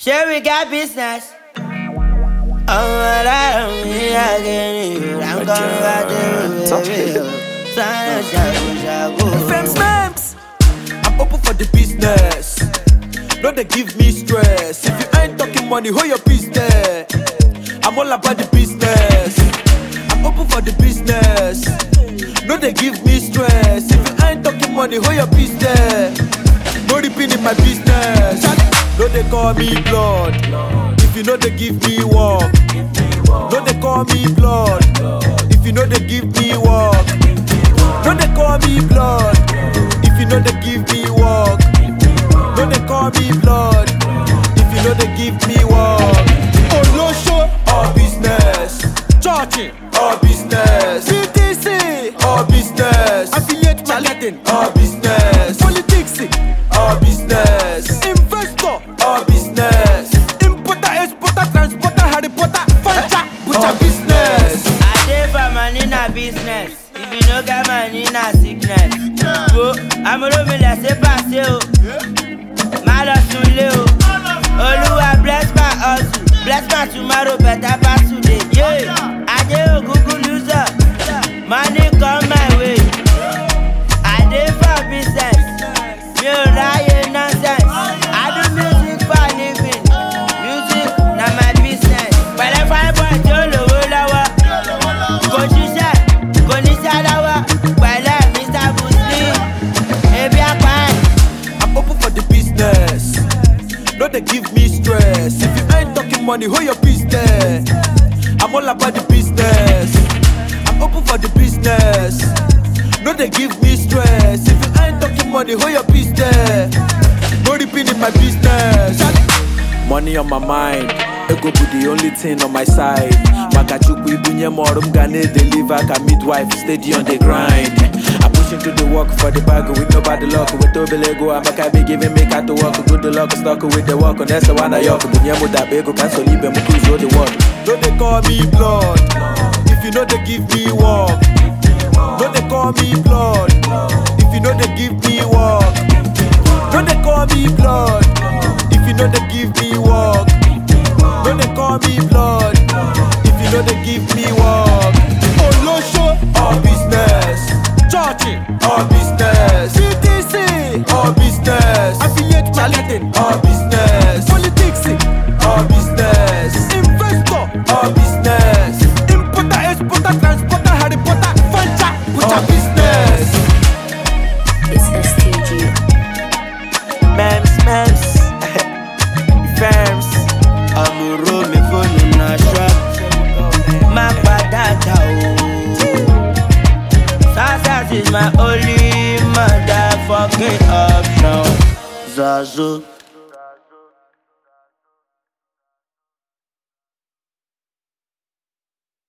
Sure, we got business. I'm open for the business. No, they give me stress. If you ain't talking money, hold your business. I'm all about the business. I'm open for the business. No, they give me stress. If you ain't talking money, hold your business. No repeat in my business. No, they call me blood. If you know they give me work. No, they call me blood. If you know they give me work. No, they call me blood. If you know they give me work. No, they call me blood. If you know they give me work. Olosho, all business. Churchy, all business. BTC, all business. Affiliate marketing, all business. Politics, all business. Investor, all business. Importer, exporter, transporter, Harry Potter, Fanta, butcher business. I dey for money na business. If you no get money na sickness. Bro, I'm a room like say pass you. Malasunle o. Oluwa bless my hustle. Bless my tomorrow better pass today. Yeah, I dey a Google loser. Money come my way. I dey for business. Me o ráyè nonsense. I do music for living. Music na my business. Pẹ̀lẹ́ fine boy tí ó lówó lọ́wọ́. Kò ṣiṣẹ́, kò ní ṣáláwá. Pẹ̀lẹ́ Mr. Busli, ebi apá ẹ̀. I'm open for the business. No, they give me stress. If you ain't talking money, hold your business. I'm all about the business. I'm open for the business. No, they give me stress. If you ain't talking money, hold your business. No repeat in my business. Money on my mind. Ego be the only thing on my side. Makachukwu ibunye morum gane deliver ka midwife steady on the grind. I push into the work for the bag with nobody luck. With Obelego, I'm a be giving me cat to work. Good luck, stuck with the work. On that's the one I yok. Bunyamo da bego cancel libe mukuzo the work. No, they call me blood. If you know they give me work. No, they call me blood. If you know they give me work. No, they call me blood. If you know they give me work. No, they call me blood. If you know they give me work. Olosho, all business. Churchy, all business. BTC, all business. Affiliate marketing, all business. Politics, all business. Investor, all business. Importer, exporter, transporter, Harry Potter, Fanta, butcher business. It's STG. Mems, firms. Amuro mi phone in a shop. My badata o. Success is my only motherfucking option. Zazu.